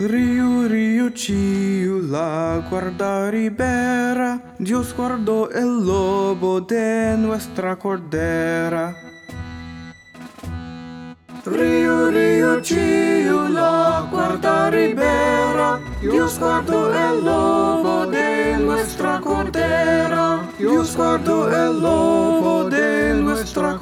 Rio, rio, la guarda ribera, Dios guardó el lobo de nuestra cordera. Rio, rio, la guarda ribera, Dios guardó el lobo de nuestra cordera. Dios guardó el lobo de nuestra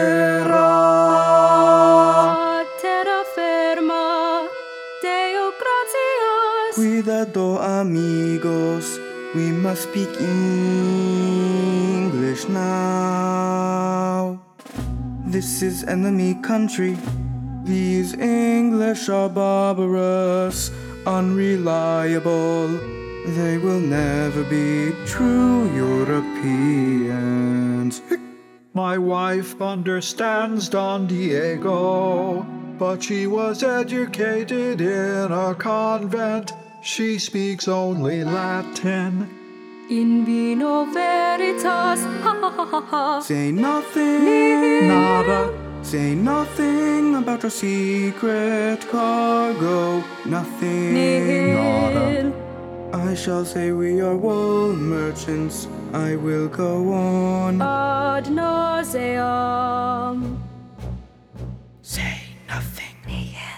cordera. Terra firma, Deo gratias. Cuidado, amigos, we must speak English now. This is enemy country. These English are barbarous, unreliable. They will never be true Europeans. My wife understands Don Diego, but she was educated in a convent. She speaks only Latin. In vino veritas, ha ha ha ha ha. Say nothing, Nada. say nothing about our secret cargo. Nothing. Nihil. I shall say we are wool merchants. I will go on. Ad nauseam. Say nothing.